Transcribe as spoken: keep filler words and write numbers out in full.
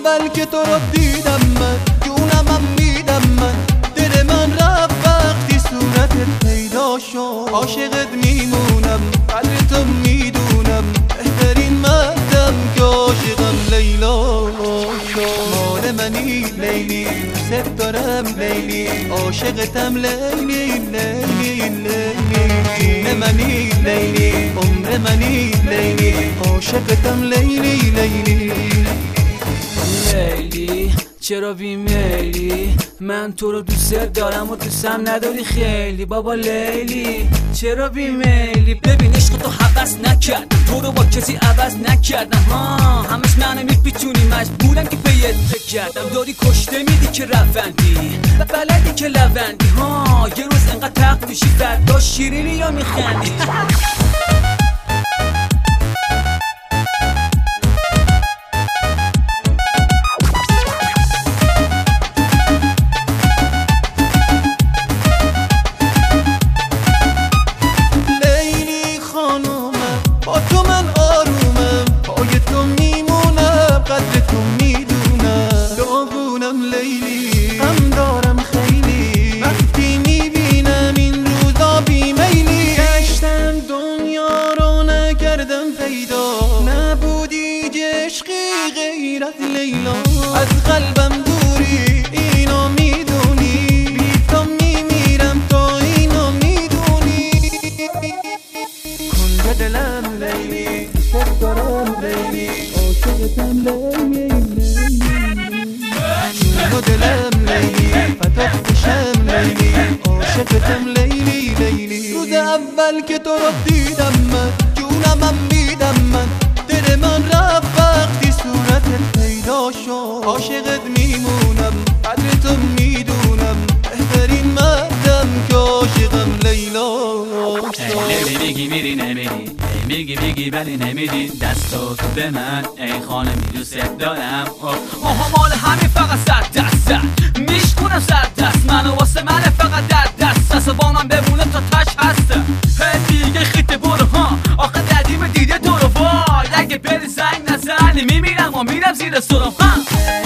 اول که تو رو دیدم من جونم هم میدم من، دل من رفت وقتی صورتت پیدا شد. عاشقت میمونم قدر تو میدونم، بهترین مردم که عاشقم لیلا شد. مال منی لیلی دوست دارم لیلی، عاشقتم لیلی لیلی لیلی. جون منی لیلی عمر منی لیلی، عاشقتم لیلی لیلی لیلی. چرا بیمیلی؟ من تو رو دوست دارم و دوستم نداری خیلی بابا لیلی. چرا بیمیلی؟ ببین عشق تو حوض نکردم، تو رو با کسی عوض نکردم. ها همش منو میپیچونی، مجبورم که پیت کردم. داری کشته میدی که روندی و بلدی که لوندی. ها یه روز انقدر تق میشی فردا شیرینی یا میخندی. با تو من آرومم، پای تو میمونم قدر تو میدونم. داغونم لیلی هم دارم خیلی، وقتی میبینم این روزا بیمیلی. گشتم دنیا رو نکردم پیدا، نبودی عشقی غیر از لیلا. از قلبم دوری اینو میدونی، بی تو میمیرم تو اینو میدونی. کن دلم لیلی دوست دارم لیلی، عاشقتم لیلی لیلی. جون دلم لیلی فدات بشم لیلی، عاشقتم لیلی لیلی. روز اول که تو رو دیدم من جونم هم میدم من، دل من رفت وقتی صورتت پیدا شد. عاشقت میمونم قدر تو میدونم، بهترین مردم که عاشقم لیلا شد. لیلی میگی میری نمیری، میگی میگی ولی نمیدی دستو تو به من. ای خانمی دوست دارم، آها مال همین فقط صد دست میشکنم صد دست. منو واسه من فقط در دست است، با من بمونه تا تش هسته. دیگه خیته برو ها، آخه دردیم دیده دورو وای. اگه بری زنگ نزنی میمیرم و میرم زیر سرم.